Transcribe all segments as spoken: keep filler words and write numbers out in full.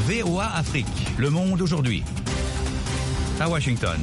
V O A Afrique. Le monde aujourd'hui. À Washington.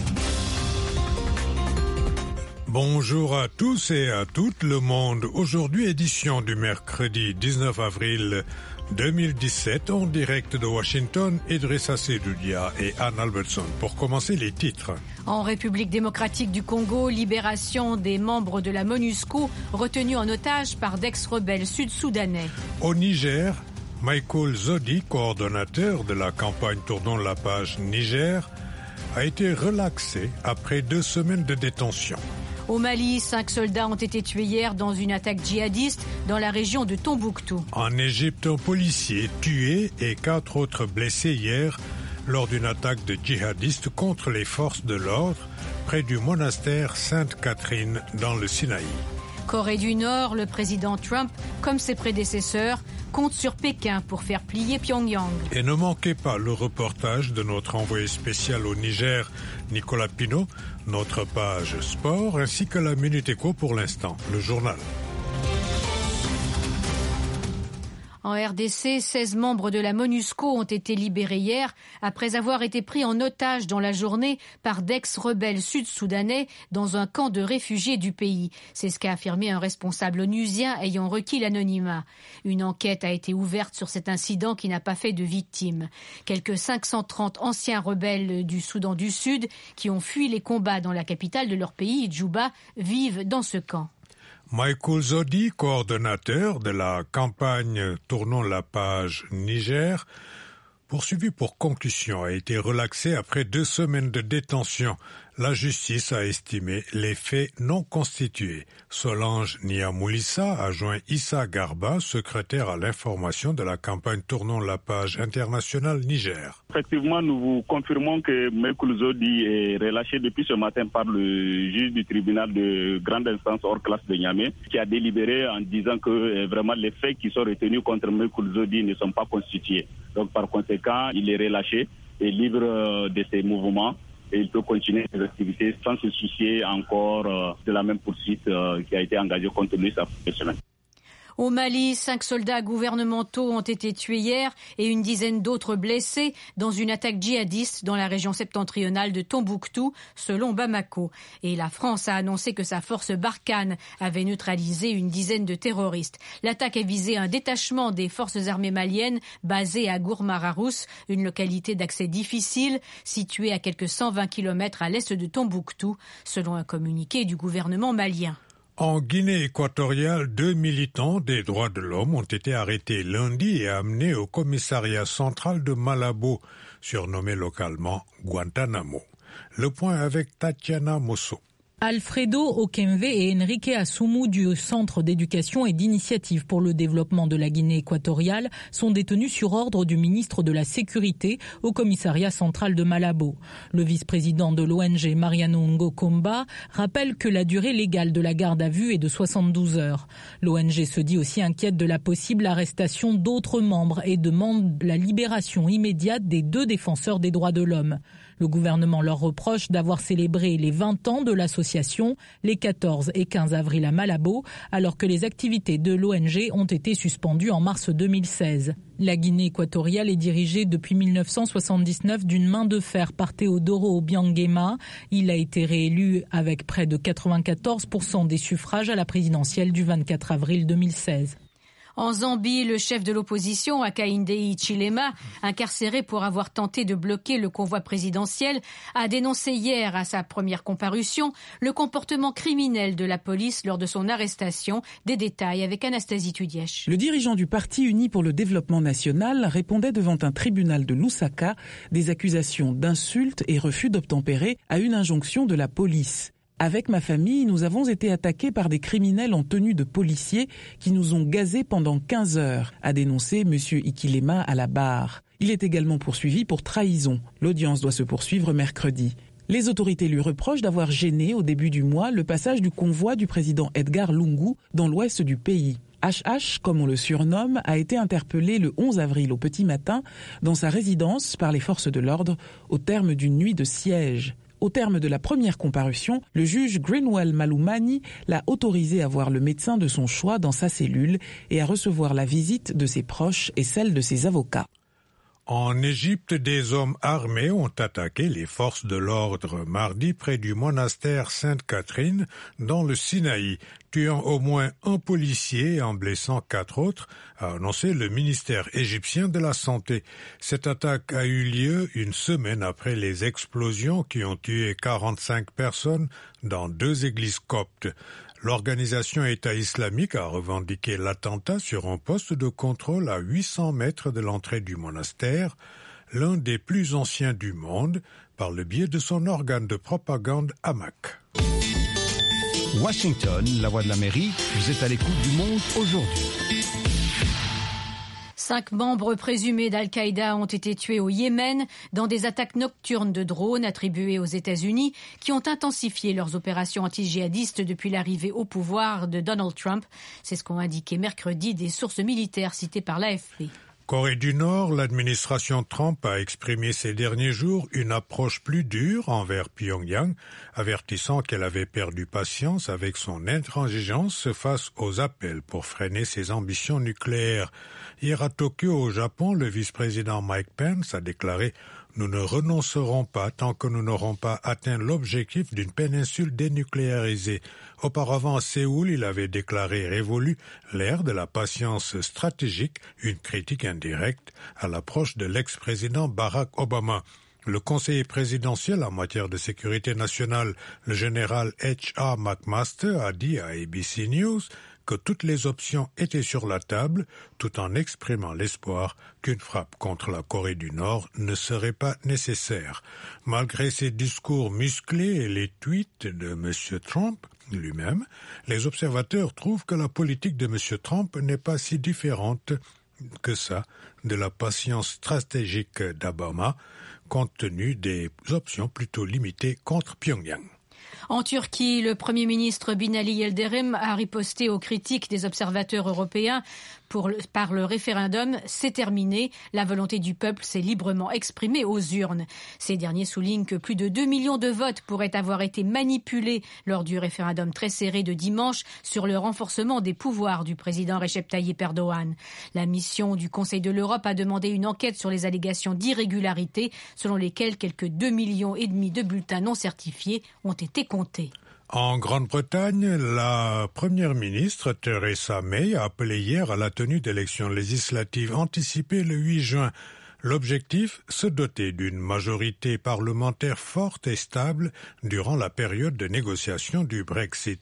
Bonjour à tous et à toutes, le monde. Aujourd'hui, édition du mercredi dix-neuf avril deux mille dix-sept, en direct de Washington, Idrissa Seydoudia et Anne Albertson. Pour commencer, les titres. En République démocratique du Congo, libération des membres de la MONUSCO retenus en otage par d'ex-rebelles sud-soudanais. Au Niger, Michael Zodi, coordonnateur de la campagne Tournons la page Niger, a été relaxé après deux semaines de détention. Au Mali, cinq soldats ont été tués hier dans une attaque djihadiste dans la région de Tombouctou. En Égypte, un policier tué et quatre autres blessés hier lors d'une attaque de djihadistes contre les forces de l'ordre près du monastère Sainte-Catherine dans le Sinaï. Corée du Nord, le président Trump, comme ses prédécesseurs, compte sur Pékin pour faire plier Pyongyang. Et ne manquez pas le reportage de notre envoyé spécial au Niger, Nicolas Pinault, notre page sport, ainsi que la Minute Éco pour l'instant, le journal. En R D C, seize membres de la MONUSCO ont été libérés hier après avoir été pris en otage dans la journée par d'ex-rebelles sud-soudanais dans un camp de réfugiés du pays. C'est ce qu'a affirmé un responsable onusien ayant requis l'anonymat. Une enquête a été ouverte sur cet incident qui n'a pas fait de victimes. Quelques cinq cent trente anciens rebelles du Soudan du Sud qui ont fui les combats dans la capitale de leur pays, Djouba, vivent dans ce camp. Michael Zodi, coordonnateur de la campagne Tournons la page Niger, poursuivi pour concussion, a été relaxé après deux semaines de détention. La justice a estimé les faits non constitués. Solange Niamoulissa a joint Issa Garba, secrétaire à l'information de la campagne Tournons la page internationale Niger. Effectivement, nous vous confirmons que Michael Zodi est relâché depuis ce matin par le juge du tribunal de grande instance hors classe de Niamey, qui a délibéré en disant que vraiment les faits qui sont retenus contre Michael Zodi ne sont pas constitués. Donc par conséquent, il est relâché et libre de ses mouvements. Et il peut continuer ses activités sans se soucier encore euh, de la même poursuite euh, qui a été engagée contre lui cette semaine. Au Mali, cinq soldats gouvernementaux ont été tués hier et une dizaine d'autres blessés dans une attaque djihadiste dans la région septentrionale de Tombouctou, selon Bamako. Et la France a annoncé que sa force Barkhane avait neutralisé une dizaine de terroristes. L'attaque a visé un détachement des forces armées maliennes basé à Gourmararous, une localité d'accès difficile située à quelques cent vingt kilomètres à l'est de Tombouctou, selon un communiqué du gouvernement malien. En Guinée équatoriale, deux militants des droits de l'homme ont été arrêtés lundi et amenés au commissariat central de Malabo, surnommé localement Guantanamo. Le point avec Tatiana Mosso. Alfredo Okemve et Enrique Asumu du Centre d'éducation et d'initiative pour le développement de la Guinée équatoriale sont détenus sur ordre du ministre de la Sécurité au commissariat central de Malabo. Le vice-président de l'O N G Mariano Ngokomba rappelle que la durée légale de la garde à vue est de soixante-douze heures. L'O N G se dit aussi inquiète de la possible arrestation d'autres membres et demande la libération immédiate des deux défenseurs des droits de l'homme. Le gouvernement leur reproche d'avoir célébré les vingt ans de l'association les quatorze et quinze avril à Malabo, alors que les activités de l'O N G ont été suspendues en mars deux mille seize. La Guinée équatoriale est dirigée depuis mille neuf cent soixante-dix-neuf d'une main de fer par Teodoro Obiang-Nguema. Il a été réélu avec près de quatre-vingt-quatorze pour cent des suffrages à la présidentielle du vingt-quatre avril deux mille seize. En Zambie, le chef de l'opposition, Hakainde Hichilema, incarcéré pour avoir tenté de bloquer le convoi présidentiel, a dénoncé hier à sa première comparution le comportement criminel de la police lors de son arrestation. Des détails avec Anastasie Tudièche. Le dirigeant du Parti uni pour le développement national répondait devant un tribunal de Lusaka des accusations d'insultes et refus d'obtempérer à une injonction de la police. Avec ma famille, nous avons été attaqués par des criminels en tenue de policiers qui nous ont gazés pendant quinze heures, a dénoncé M. Hichilema à la barre. Il est également poursuivi pour trahison. L'audience doit se poursuivre mercredi. Les autorités lui reprochent d'avoir gêné au début du mois le passage du convoi du président Edgar Lungu dans l'ouest du pays. H H, comme on le surnomme, a été interpellé le onze avril au petit matin dans sa résidence par les forces de l'ordre au terme d'une nuit de siège. Au terme de la première comparution, le juge Greenwell Malumani l'a autorisé à voir le médecin de son choix dans sa cellule et à recevoir la visite de ses proches et celle de ses avocats. En Égypte, des hommes armés ont attaqué les forces de l'ordre mardi près du monastère Sainte-Catherine dans le Sinaï, tuant au moins un policier et en blessant quatre autres, a annoncé le ministère égyptien de la Santé. Cette attaque a eu lieu une semaine après les explosions qui ont tué quarante-cinq personnes dans deux églises coptes. L'organisation État islamique a revendiqué l'attentat sur un poste de contrôle à huit cents mètres de l'entrée du monastère, l'un des plus anciens du monde, par le biais de son organe de propagande Hamak. Washington, la voix de l'Amérique, vous êtes à l'écoute du Monde aujourd'hui. Cinq membres présumés d'Al-Qaïda ont été tués au Yémen dans des attaques nocturnes de drones attribuées aux États-Unis qui ont intensifié leurs opérations anti-djihadistes depuis l'arrivée au pouvoir de Donald Trump. C'est ce qu'ont indiqué mercredi des sources militaires citées par l'A F P. Corée du Nord, l'administration Trump a exprimé ces derniers jours une approche plus dure envers Pyongyang, avertissant qu'elle avait perdu patience avec son intransigeance face aux appels pour freiner ses ambitions nucléaires. Hier à Tokyo, au Japon, le vice-président Mike Pence a déclaré « Nous ne renoncerons pas tant que nous n'aurons pas atteint l'objectif d'une péninsule dénucléarisée ». Auparavant, à Séoul, il avait déclaré révolu l'ère de la patience stratégique, une critique indirecte à l'approche de l'ex-président Barack Obama. Le conseiller présidentiel en matière de sécurité nationale, le général H R McMaster, a dit à A B C News que toutes les options étaient sur la table, tout en exprimant l'espoir qu'une frappe contre la Corée du Nord ne serait pas nécessaire. Malgré ses discours musclés et les tweets de M. Trump lui-même, les observateurs trouvent que la politique de M. Trump n'est pas si différente que ça de la patience stratégique d'Obama, compte tenu des options plutôt limitées contre Pyongyang. En Turquie, le Premier ministre Binali Yildirim a riposté aux critiques des observateurs européens pour le, par le référendum. C'est terminé. La volonté du peuple s'est librement exprimée aux urnes. Ces derniers soulignent que plus de deux millions de votes pourraient avoir été manipulés lors du référendum très serré de dimanche sur le renforcement des pouvoirs du président Recep Tayyip Erdogan. La mission du Conseil de l'Europe a demandé une enquête sur les allégations d'irrégularité selon lesquelles quelques deux millions et demi de bulletins non certifiés ont été comptés. En Grande-Bretagne, la première ministre Theresa May a appelé hier à la tenue d'élections législatives anticipées le huit juin. L'objectif, se doter d'une majorité parlementaire forte et stable durant la période de négociation du Brexit.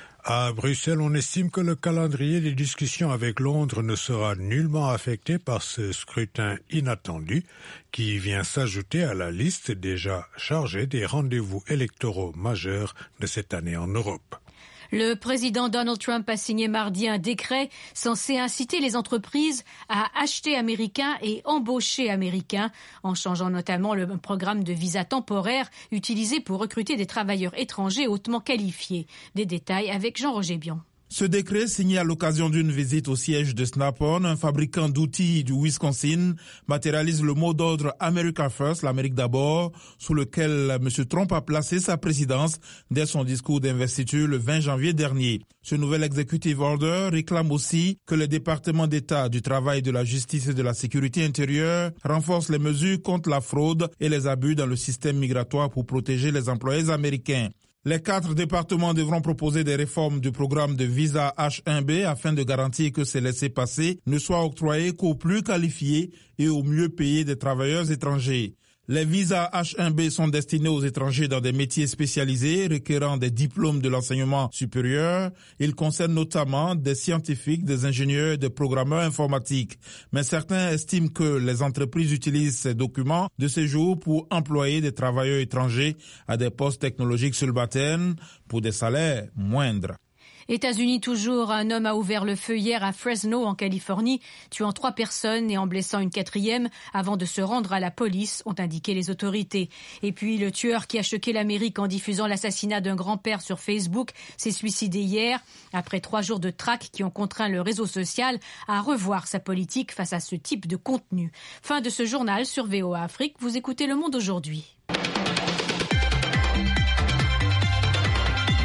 À Bruxelles, on estime que le calendrier des discussions avec Londres ne sera nullement affecté par ce scrutin inattendu qui vient s'ajouter à la liste déjà chargée des rendez-vous électoraux majeurs de cette année en Europe. Le président Donald Trump a signé mardi un décret censé inciter les entreprises à acheter américain et embaucher américain, en changeant notamment le programme de visa temporaire utilisé pour recruter des travailleurs étrangers hautement qualifiés. Des détails avec Jean-Roger Bion. Ce décret, signé à l'occasion d'une visite au siège de Snap-on, un fabricant d'outils du Wisconsin, matérialise le mot d'ordre America First, l'Amérique d'abord, sous lequel M. Trump a placé sa présidence dès son discours d'investiture le vingt janvier dernier. Ce nouvel executive order réclame aussi que les départements d'État du travail, de la justice et de la sécurité intérieure renforcent les mesures contre la fraude et les abus dans le système migratoire pour protéger les employés américains. Les quatre départements devront proposer des réformes du programme de visa H un B afin de garantir que ces laissez-passer ne soient octroyés qu'aux plus qualifiés et aux mieux payés des travailleurs étrangers. Les visas H un B sont destinés aux étrangers dans des métiers spécialisés requérant des diplômes de l'enseignement supérieur. Ils concernent notamment des scientifiques, des ingénieurs et des programmeurs informatiques. Mais certains estiment que les entreprises utilisent ces documents de séjour pour employer des travailleurs étrangers à des postes technologiques subalternes pour des salaires moindres. États-Unis toujours, un homme a ouvert le feu hier à Fresno, en Californie, tuant trois personnes et en blessant une quatrième avant de se rendre à la police, ont indiqué les autorités. Et puis le tueur qui a choqué l'Amérique en diffusant l'assassinat d'un grand-père sur Facebook s'est suicidé hier, après trois jours de traque qui ont contraint le réseau social à revoir sa politique face à ce type de contenu. Fin de ce journal sur V O A Afrique. Vous écoutez Le Monde aujourd'hui.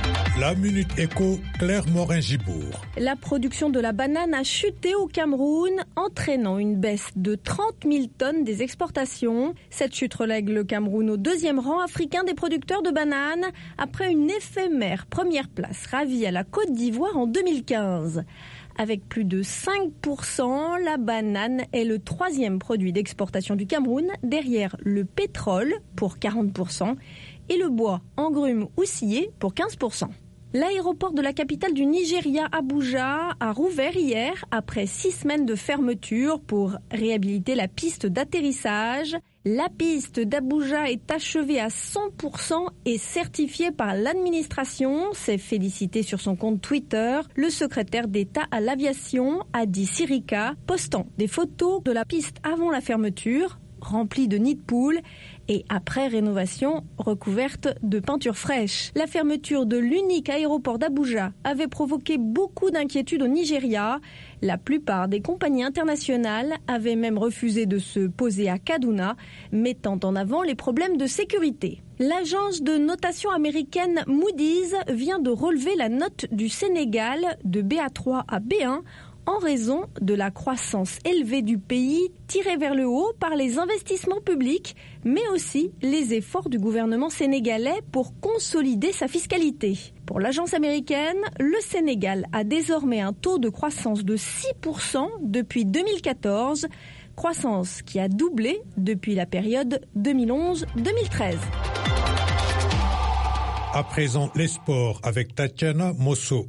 La Minute Éco, Claire Morin-Gibourg. La production de la banane a chuté au Cameroun, entraînant une baisse de trente mille tonnes des exportations. Cette chute relègue le Cameroun au deuxième rang africain des producteurs de bananes, après une éphémère première place ravie à la Côte d'Ivoire en deux mille quinze. Avec plus de cinq pour cent, la banane est le troisième produit d'exportation du Cameroun, derrière le pétrole pour quarante pour cent et le bois, engrumes ou scié pour quinze pour cent. L'aéroport de la capitale du Nigeria, Abuja, a rouvert hier après six semaines de fermeture pour réhabiliter la piste d'atterrissage. La piste d'Abuja est achevée à cent pour cent et certifiée par l'administration, s'est félicité sur son compte Twitter le secrétaire d'État à l'aviation, Hadi Sirika, postant des photos de la piste avant la fermeture, remplie de nids de poules, et après rénovation recouverte de peinture fraîche. La fermeture de l'unique aéroport d'Abuja avait provoqué beaucoup d'inquiétudes au Nigeria. La plupart des compagnies internationales avaient même refusé de se poser à Kaduna, mettant en avant les problèmes de sécurité. L'agence de notation américaine Moody's vient de relever la note du Sénégal de B A trois à B un en raison de la croissance élevée du pays tirée vers le haut par les investissements publics, mais aussi les efforts du gouvernement sénégalais pour consolider sa fiscalité. Pour l'agence américaine, le Sénégal a désormais un taux de croissance de six pour cent depuis deux mille quatorze, croissance qui a doublé depuis la période deux mille onze deux mille treize. À présent, les sports avec Tatiana Mosso.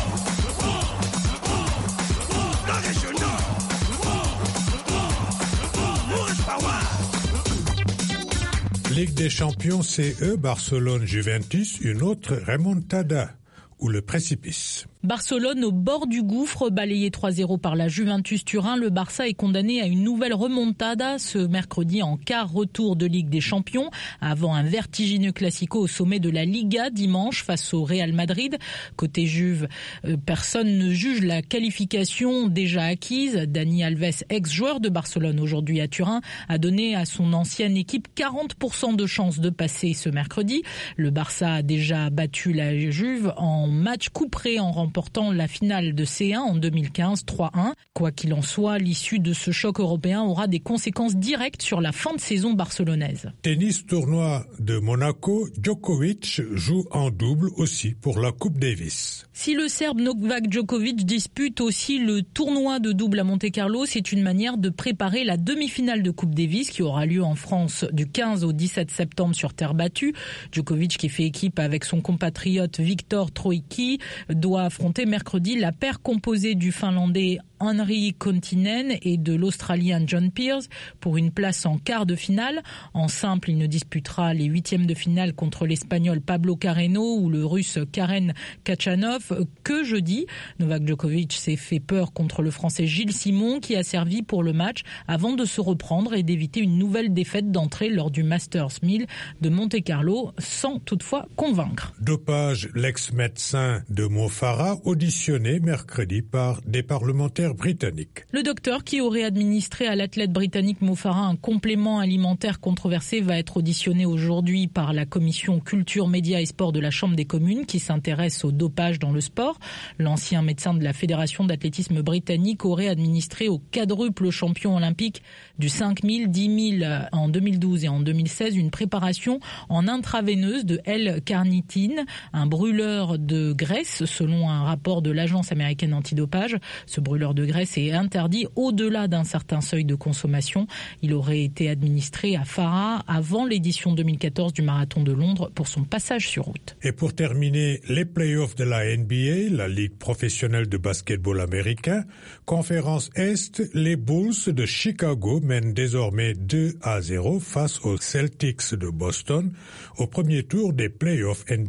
Ligue des champions C E, Barcelone-Juventus, une autre remontada ou le précipice. Barcelone au bord du gouffre, balayé trois zéro par la Juventus Turin. Le Barça est condamné à une nouvelle remontada ce mercredi en quart retour de Ligue des Champions, avant un vertigineux classico au sommet de la Liga dimanche face au Real Madrid. Côté Juve, personne ne juge la qualification déjà acquise. Dani Alves, ex-joueur de Barcelone aujourd'hui à Turin, a donné à son ancienne équipe quarante pour cent de chances de passer ce mercredi. Le Barça a déjà battu la Juve en match couperé en remportant portant la finale de C un en deux mille quinze, trois un. Quoi qu'il en soit, l'issue de ce choc européen aura des conséquences directes sur la fin de saison barcelonaise. Tennis tournoi de Monaco, Djokovic joue en double aussi pour la Coupe Davis. Si le Serbe Novak Djokovic dispute aussi le tournoi de double à Monte-Carlo, c'est une manière de préparer la demi-finale de Coupe Davis qui aura lieu en France du quinze au dix-sept septembre sur terre battue. Djokovic, qui fait équipe avec son compatriote Viktor Troicki, doit affronter mercredi la paire composée du Finlandais Henri Kontinen et de l'Australien John Peers pour une place en quart de finale. En simple, il ne disputera les huitièmes de finale contre l'Espagnol Pablo Carreno ou le Russe Karen Khachanov que jeudi. Novak Djokovic s'est fait peur contre le Français Gilles Simon qui a servi pour le match avant de se reprendre et d'éviter une nouvelle défaite d'entrée lors du Masters mille de Monte-Carlo sans toutefois convaincre. Dopage, l'ex-médecin de Mo Farah auditionné mercredi par des parlementaires britanniques. Le docteur qui aurait administré à l'athlète britannique Mo Farah un complément alimentaire controversé va être auditionné aujourd'hui par la commission culture, médias et sport de la Chambre des communes qui s'intéresse au dopage dans le sport. L'ancien médecin de la Fédération d'athlétisme britannique aurait administré au quadruple champion olympique du cinq mille, dix mille en deux mille douze et en deux mille seize une préparation en intraveineuse de L-carnitine, un brûleur de graisse selon un rapport de l'agence américaine antidopage. Ce brûleur de graisse est interdit au-delà d'un certain seuil de consommation. Il aurait été administré à Farah avant l'édition deux mille quatorze du marathon de Londres pour son passage sur route. Et pour terminer, les playoffs de la N B A, la Ligue professionnelle de basketball américain, conférence Est, les Bulls de Chicago mènent désormais deux à zéro face aux Celtics de Boston au premier tour des playoffs N B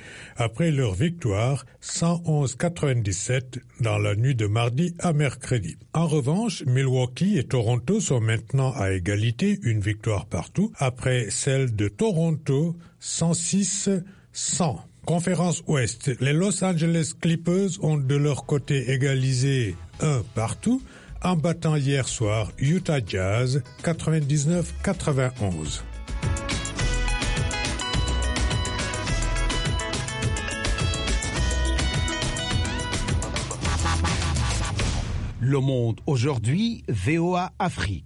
A après leur victoire cent onze à quatre-vingt-dix-sept dans la nuit de mardi à mercredi. En revanche, Milwaukee et Toronto sont maintenant à égalité, une victoire partout, après celle de Toronto cent six à cent. Conférence Ouest, les Los Angeles Clippers ont de leur côté égalisé un partout en battant hier soir Utah Jazz quatre-vingt-dix-neuf à quatre-vingt-onze. Le Monde aujourd'hui, V O A Afrique.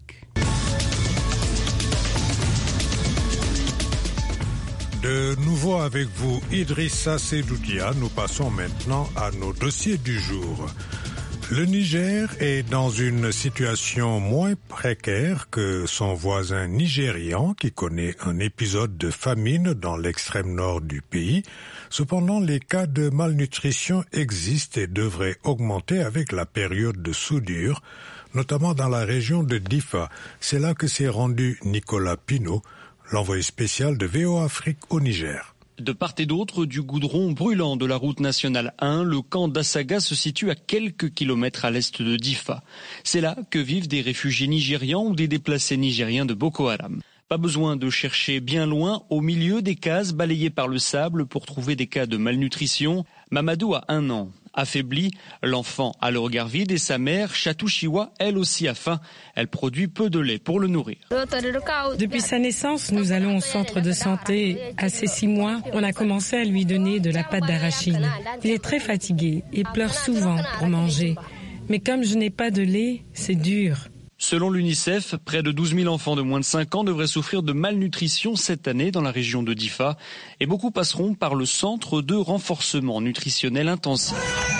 De nouveau avec vous, Idrissa Seydoudia. Nous passons maintenant à nos dossiers du jour. Le Niger est dans une situation moins précaire que son voisin nigérian qui connaît un épisode de famine dans l'extrême nord du pays. Cependant, les cas de malnutrition existent et devraient augmenter avec la période de soudure, notamment dans la région de Difa. C'est là que s'est rendu Nicolas Pinault, l'envoyé spécial de V O A Afrique au Niger. De part et d'autre du goudron brûlant de la route nationale un, le camp d'Assaga se situe à quelques kilomètres à l'est de Difa. C'est là que vivent des réfugiés nigérians ou des déplacés nigériens de Boko Haram. Pas besoin de chercher bien loin, au milieu des cases balayées par le sable pour trouver des cas de malnutrition. Mamadou a un an. Affaibli, l'enfant a le regard vide et sa mère, Chatou Chiwa, elle aussi a faim. Elle produit peu de lait pour le nourrir. Depuis sa naissance, nous allons au centre de santé. À ses six mois, on a commencé à lui donner de la pâte d'arachide. Il est très fatigué et pleure souvent pour manger. Mais comme je n'ai pas de lait, c'est dur. Selon l'UNICEF, près de douze mille enfants de moins de cinq ans devraient souffrir de malnutrition cette année dans la région de Difa et beaucoup passeront par le centre de renforcement nutritionnel intensif.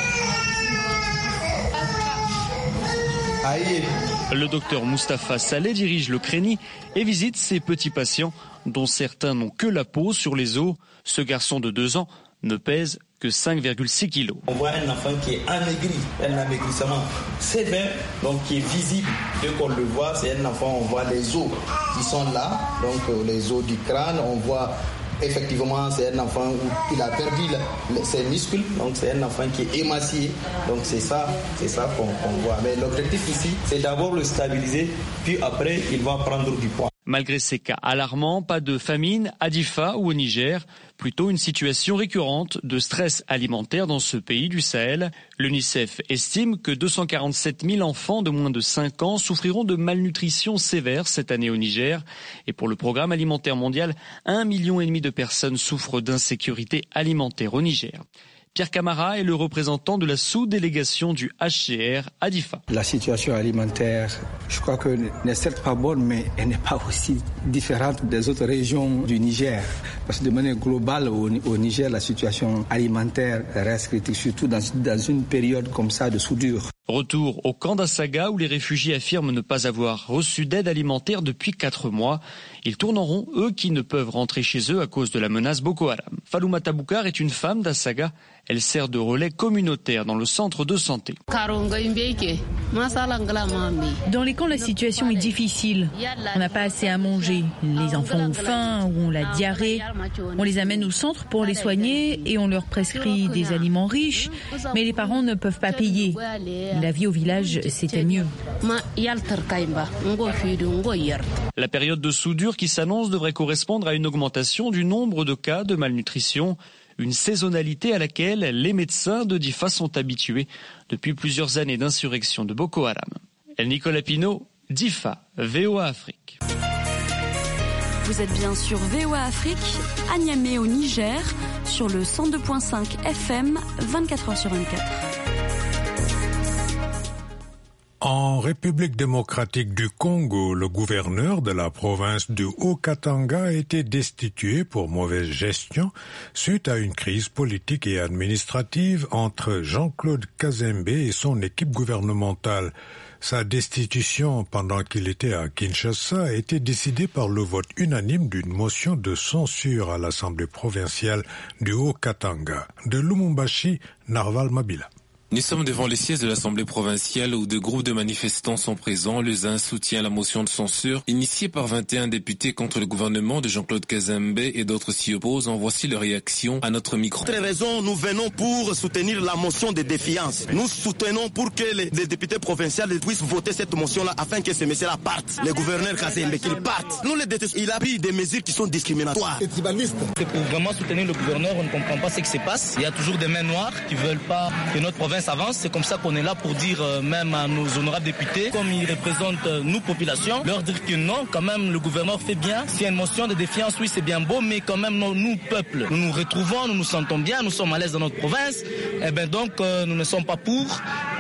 Le docteur Moustapha Saleh dirige le Créni et visite ces petits patients dont certains n'ont que la peau sur les os. Ce garçon de deux ans ne pèse que cinq virgule six kilos. On voit un enfant qui est amaigri, un amaigrissement sévère, donc qui est visible. Dès qu'on le voit, c'est un enfant, on voit les os qui sont là, donc euh, les os du crâne, on voit effectivement c'est un enfant où il a perdu la, ses muscles, donc c'est un enfant qui est émacié, donc c'est ça, c'est ça qu'on, qu'on voit. Mais l'objectif ici, c'est d'abord le stabiliser, puis après il va prendre du poids. Malgré ces cas alarmants, pas de famine à Difa ou au Niger, plutôt une situation récurrente de stress alimentaire dans ce pays du Sahel. L'UNICEF estime que deux cent quarante-sept mille enfants de moins de cinq ans souffriront de malnutrition sévère cette année au Niger. Et pour le programme alimentaire mondial, un million et demi de personnes souffrent d'insécurité alimentaire au Niger. Pierre Camara est le représentant de la sous-délégation du H C R à Difa. La situation alimentaire, je crois que n'est certes pas bonne, mais elle n'est pas aussi différente des autres régions du Niger. Parce que de manière globale, au, au Niger, la situation alimentaire reste critique, surtout dans, dans une période comme ça de soudure. Retour au camp d'Assaga où les réfugiés affirment ne pas avoir reçu d'aide alimentaire depuis quatre mois. Ils tournent en rond, eux qui ne peuvent rentrer chez eux à cause de la menace Boko Haram. Faloumata Boukar est une femme d'Assaga. Elle sert de relais communautaire dans le centre de santé. Dans les camps, la situation est difficile. On n'a pas assez à manger. Les enfants ont faim ou ont la diarrhée. On les amène au centre pour les soigner et on leur prescrit des aliments riches. Mais les parents ne peuvent pas payer. La vie au village, c'était mieux. La période de soudure qui s'annonce devrait correspondre à une augmentation du nombre de cas de malnutrition. Une saisonnalité à laquelle les médecins de Difa sont habitués depuis plusieurs années d'insurrection de Boko Haram. Nicolas Pinault, Difa, V O A Afrique. Vous êtes bien sur V O A Afrique, à Niamey au Niger, sur le cent deux virgule cinq F M, vingt-quatre heures sur vingt-quatre. En République démocratique du Congo, le gouverneur de la province du Haut-Katanga a été destitué pour mauvaise gestion suite à une crise politique et administrative entre Jean-Claude Kazembe et son équipe gouvernementale. Sa destitution pendant qu'il était à Kinshasa a été décidée par le vote unanime d'une motion de censure à l'Assemblée provinciale du Haut-Katanga. De Lumumbashi, Narval Mabila. Nous sommes devant les sièges de l'Assemblée provinciale où deux groupes de manifestants sont présents. Les uns soutiennent la motion de censure initiée par vingt et un députés contre le gouvernement de Jean-Claude Kazembe et d'autres s'y opposent. En voici leur réaction à notre micro. Pour cette raison, nous venons pour soutenir la motion de défiance. Nous soutenons pour que les, les députés provinciaux puissent voter cette motion-là afin que ce monsieur-là parte. Le gouverneur Kazembe, qu'il parte. Nous les détestons. Il a pris des mesures qui sont discriminatoires. C'est pour vraiment soutenir le gouverneur. On ne comprend pas ce qui se passe. Il y a toujours des mains noires qui veulent pas que notre province avance. C'est comme ça qu'on est là pour dire euh, même à nos honorables députés, comme ils représentent euh, nous populations, leur dire que non, quand même le gouvernement fait bien. S'il y a une motion de défiance, oui c'est bien beau, mais quand même nous, nous peuple, nous nous retrouvons, nous nous sentons bien, nous sommes à l'aise dans notre province. Et bien donc euh, nous ne sommes pas pour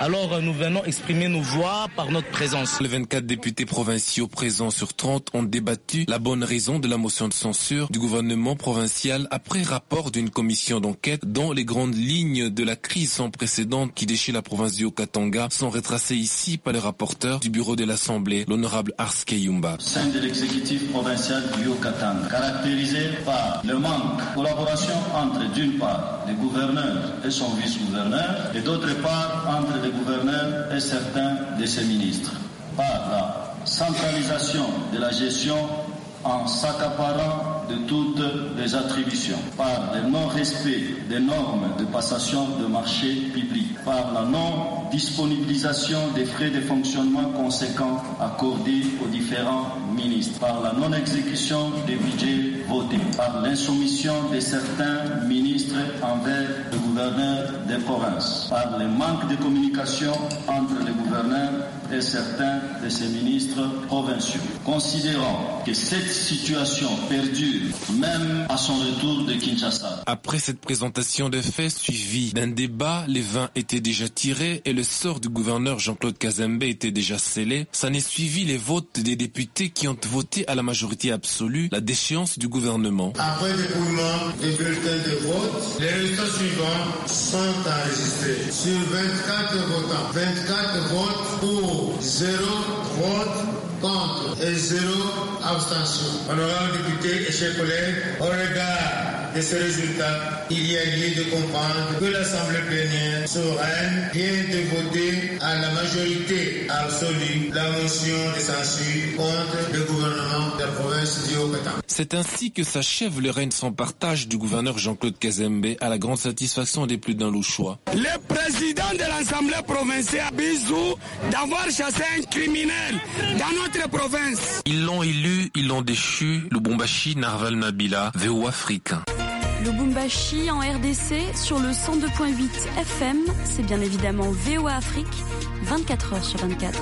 alors nous venons exprimer nos voix par notre présence. Les vingt-quatre députés provinciaux présents sur trente ont débattu la bonne raison de la motion de censure du gouvernement provincial après rapport d'une commission d'enquête dont les grandes lignes de la crise sans précédent qui déchire la province du Haut-Katanga sont retracées ici par le rapporteur du bureau de l'Assemblée, l'honorable Ars Kayumba. Sein de l'exécutif provincial du Haut-Katanga, caractérisé par le manque de collaboration entre d'une part le gouverneur et son vice-gouverneur et d'autre part entre le gouverneur et certains de ses ministres, par la centralisation de la gestion en s'accaparant de toutes les attributions, par le non-respect des normes de passation de marché public, par la non-disponibilisation des frais de fonctionnement conséquents accordés aux différents ministres, par la non-exécution des budgets votés, par l'insoumission de certains ministres envers le gouverneur des provinces, par le manque de communication entre le gouverneur et certains de ses ministres provinciaux. Considérant que cette situation perdure même à son retour de Kinshasa. Après cette présentation des faits suivie d'un débat, les vins étaient déjà tirés et le sort du gouverneur Jean-Claude Kazembe était déjà scellé. Ça n'est suivi les votes des députés qui ont voté à la majorité absolue la déchéance du gouvernement. Après dépouillement des bulletins de vote, les résultats suivants sont enregistrés. Sur vingt-quatre votants, vingt-quatre votes pour, zéro vote contre et zéro abstention. Honorables députés et chers collègues, au regard de ces résultats, il y a lieu de comprendre que l'Assemblée plénière souveraine vient de voter à la majorité absolue la motion de censure contre le gouvernement de la province du Haut-Katanga. C'est ainsi que s'achève le règne sans partage du gouverneur Jean-Claude Kazembe à la grande satisfaction des plus d'un Louchois. Le président de l'Assemblée provinciale bisou d'avoir chassé un criminel dans notre province. Ils l'ont élu, ils l'ont déchu. Lubumbashi, Narval Nabila, V O Afrique. Lubumbashi en R D C sur le cent deux point huit F M, c'est bien évidemment V O Afrique, vingt-quatre heures sur vingt-quatre.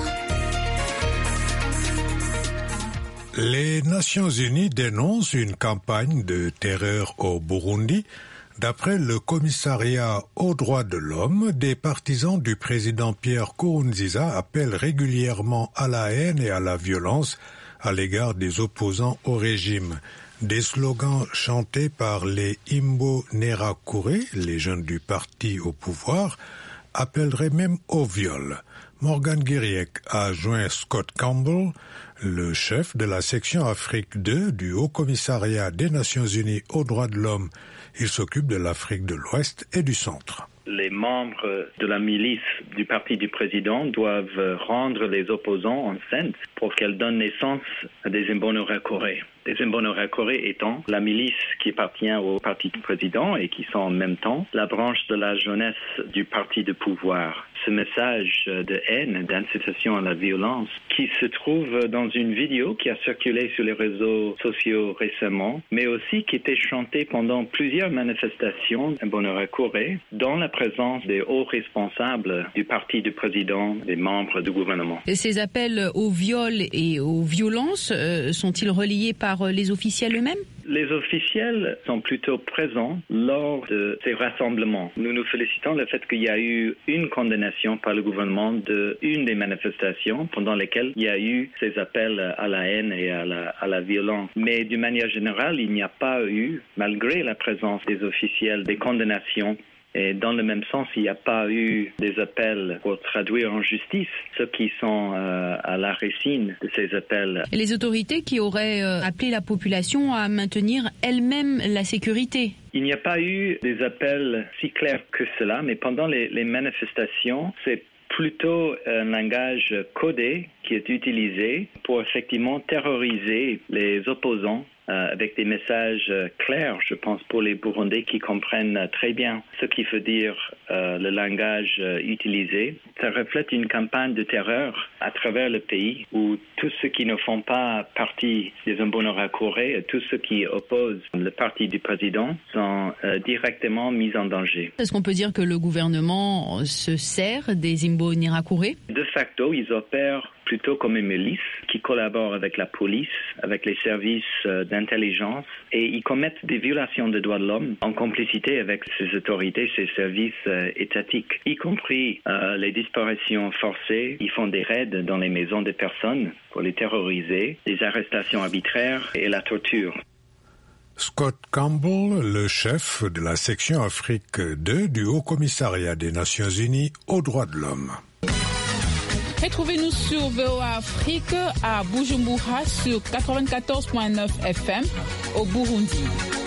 Les Nations Unies dénoncent une campagne de terreur au Burundi. D'après le commissariat aux droits de l'homme, des partisans du président Pierre Nkurunziza appellent régulièrement à la haine et à la violence à l'égard des opposants au régime. Des slogans chantés par les Imbonerakure, les jeunes du parti au pouvoir, appelleraient même au viol. Morgan Guiriec a joint Scott Campbell, le chef de la section Afrique deux du Haut-Commissariat des Nations Unies aux droits de l'homme. Il s'occupe de l'Afrique de l'Ouest et du Centre. Les membres de la milice du parti du président doivent rendre les opposants enceintes pour qu'elles donnent naissance à des Imbonerakure. Les Imbonerakure étant la milice qui appartient au parti du président et qui sont en même temps la branche de la jeunesse du parti de pouvoir. Ce message de haine, d'incitation à la violence, qui se trouve dans une vidéo qui a circulé sur les réseaux sociaux récemment, mais aussi qui était chantée pendant plusieurs manifestations Imbonerakure dans la présence des hauts responsables du parti du président, des membres du gouvernement. Et ces appels au viol et aux violences euh, sont-ils reliés par les officiels eux-mêmes ? Les officiels sont plutôt présents lors de ces rassemblements. Nous nous félicitons le fait qu'il y a eu une condamnation par le gouvernement de une des manifestations pendant lesquelles il y a eu ces appels à la haine et à la, à la violence. Mais d'une manière générale, il n'y a pas eu, malgré la présence des officiels, des condamnations. Et dans le même sens, il n'y a pas eu des appels pour traduire en justice ceux qui sont euh, à la racine de ces appels. Et les autorités qui auraient euh, appelé la population à maintenir elle-même la sécurité. Il n'y a pas eu des appels si clairs que cela, mais pendant les, les manifestations, c'est plutôt un langage codé qui est utilisé pour effectivement terroriser les opposants. Euh, avec des messages euh, clairs, je pense, pour les Burundais qui comprennent euh, très bien ce qu'il veut dire euh, le langage euh, utilisé. Ça reflète une campagne de terreur à travers le pays où tous ceux qui ne font pas partie des Imbonerakure et tous ceux qui opposent le parti du président sont euh, directement mis en danger. Est-ce qu'on peut dire que le gouvernement se sert des Imbonerakure ? De facto, ils opèrent plutôt comme une milice qui collabore avec la police, avec les services d'intelligence, et ils commettent des violations des droits de l'homme en complicité avec ces autorités, ces services étatiques, y compris euh, les disparitions forcées. Ils font des raids dans les maisons des personnes pour les terroriser, des arrestations arbitraires et la torture. Scott Campbell, le chef de la section Afrique deux du Haut-Commissariat des Nations Unies aux droits de l'homme. Retrouvez-nous sur V O A Afrique à Bujumbura sur quatre-vingt-quatorze virgule neuf F M au Burundi.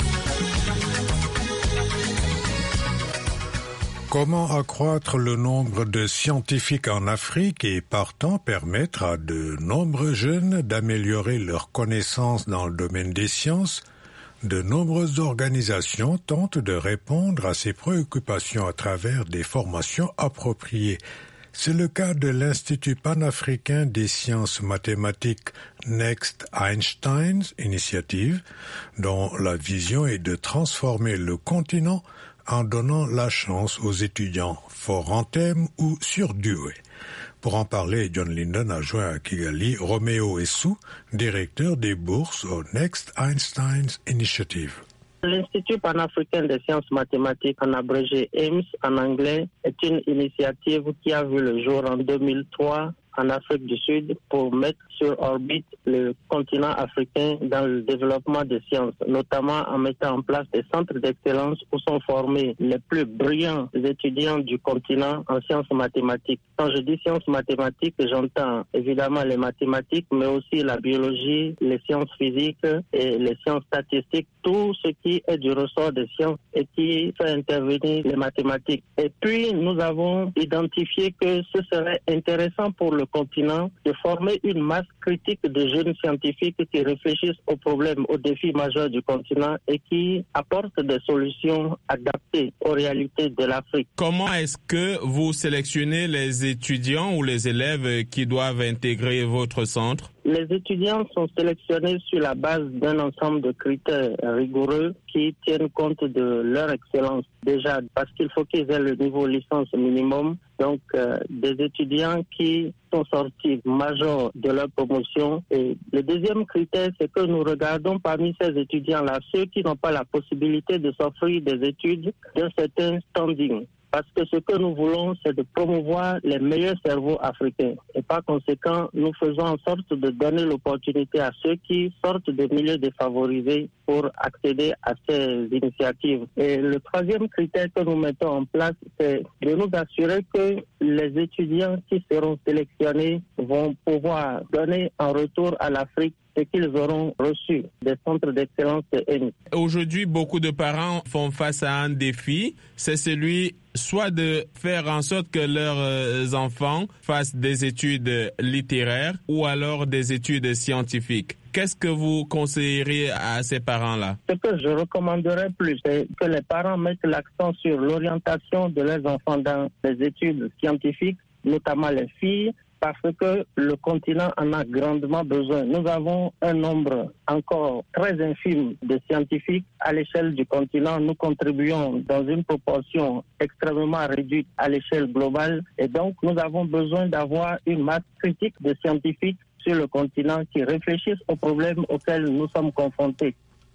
Comment accroître le nombre de scientifiques en Afrique et partant permettre à de nombreux jeunes d'améliorer leurs connaissances dans le domaine des sciences? De nombreuses organisations tentent de répondre à ces préoccupations à travers des formations appropriées. C'est le cas de l'Institut panafricain des sciences mathématiques Next Einstein Initiative, dont la vision est de transformer le continent en donnant la chance aux étudiants forts en thème ou surdoués. Pour en parler, John Linden a joint à Kigali Roméo Essou, directeur des bourses au Next Einstein Initiative. L'Institut panafricain des sciences mathématiques, en abrégé A I M S en anglais, est une initiative qui a vu le jour en deux mille trois en Afrique du Sud pour mettre sur orbite le continent africain dans le développement des sciences, notamment en mettant en place des centres d'excellence où sont formés les plus brillants étudiants du continent en sciences mathématiques. Quand je dis sciences mathématiques, j'entends évidemment les mathématiques, mais aussi la biologie, les sciences physiques et les sciences statistiques, tout ce qui est du ressort des sciences et qui fait intervenir les mathématiques. Et puis, nous avons identifié que ce serait intéressant pour le continent de former une masse critique de jeunes scientifiques qui réfléchissent aux problèmes, aux défis majeurs du continent et qui apportent des solutions adaptées aux réalités de l'Afrique. Comment est-ce que vous sélectionnez les étudiants ou les élèves qui doivent intégrer votre centre? Les étudiants sont sélectionnés sur la base d'un ensemble de critères rigoureux qui tiennent compte de leur excellence. Déjà, parce qu'il faut qu'ils aient le niveau licence minimum. Donc, euh, des étudiants qui sont sortis majors de leur promotion. Et le deuxième critère, c'est que nous regardons parmi ces étudiants-là ceux qui n'ont pas la possibilité de s'offrir des études d'un certain standing. Parce que ce que nous voulons, c'est de promouvoir les meilleurs cerveaux africains. Et par conséquent, nous faisons en sorte de donner l'opportunité à ceux qui sortent des milieux défavorisés pour accéder à ces initiatives. Et le troisième critère que nous mettons en place, c'est de nous assurer que les étudiants qui seront sélectionnés vont pouvoir donner en retour à l'Afrique ce qu'ils auront reçu des centres d'excellence de A I M S. Aujourd'hui, beaucoup de parents font face à un défi, c'est celui soit de faire en sorte que leurs enfants fassent des études littéraires ou alors des études scientifiques. Qu'est-ce que vous conseilleriez à ces parents-là? Ce que je recommanderais plus, c'est que les parents mettent l'accent sur l'orientation de leurs enfants dans les études scientifiques, notamment les filles, parce que le continent en a grandement besoin. Nous avons un nombre encore très infime de scientifiques à l'échelle du continent. Nous contribuons dans une proportion extrêmement réduite à l'échelle globale. Et donc, nous avons besoin d'avoir une masse critique de scientifiques sur le continent qui réfléchissent aux problèmes auxquels nous sommes confrontés.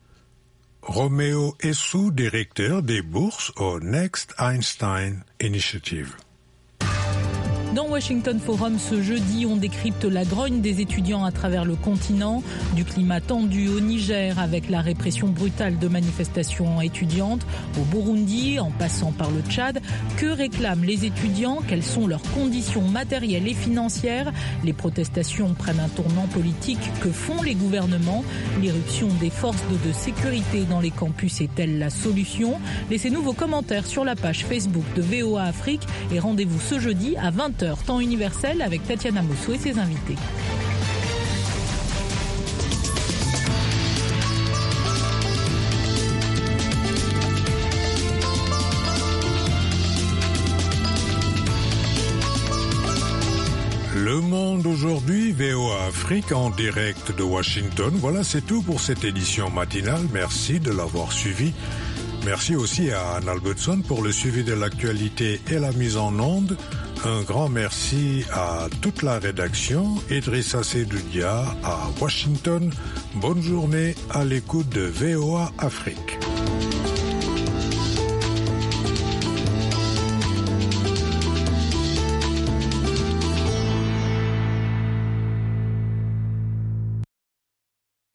Roméo Essou, directeur des bourses au Next Einstein Initiative. Dans Washington Forum ce jeudi, on décrypte la grogne des étudiants à travers le continent, du climat tendu au Niger avec la répression brutale de manifestations étudiantes, au Burundi en passant par le Tchad. Que réclament les étudiants? Quelles sont leurs conditions matérielles et financières? Les protestations prennent un tournant politique. Que font les gouvernements? L'irruption des forces de sécurité dans les campus est-elle la solution? Laissez-nous vos commentaires sur la page Facebook de V O A Afrique et rendez-vous ce jeudi à vingt heures. Temps universel avec Tatiana Moussou et ses invités. Le Monde aujourd'hui, V O A Afrique en direct de Washington. Voilà, c'est tout pour cette édition matinale. Merci de l'avoir suivi. Merci aussi à Anne Albertson pour le suivi de l'actualité et la mise en onde. Un grand merci à toute la rédaction. Idrissa Seydoudia à Washington. Bonne journée à l'écoute de V O A Afrique.